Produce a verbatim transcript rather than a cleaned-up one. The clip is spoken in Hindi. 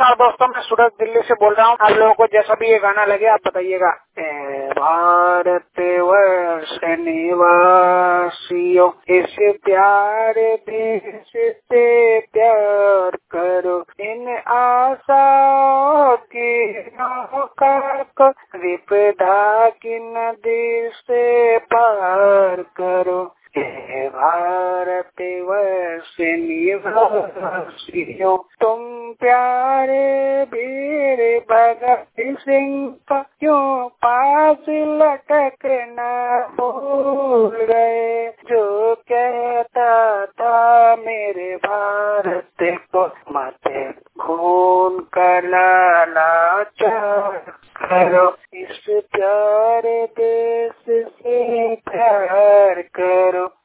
नमस्कार दोस्तों, मैं सूरज दिल्ली से बोल रहा हूँ। आप लोगों को जैसा भी ये गाना लगे आप बताइएगा। भारत वर्ष निवासियों, इस प्यारे देश से प्यार करो, इन आशाओं की नौका को विपदा की नदी से पार करो। हे भारत वर्ष निवासियों, तुम प्यारे वीर भगत सिंह का क्यों पास लटकना भूल गए, जो कहता था मेरे भारत को मत खून का लालाचार करो।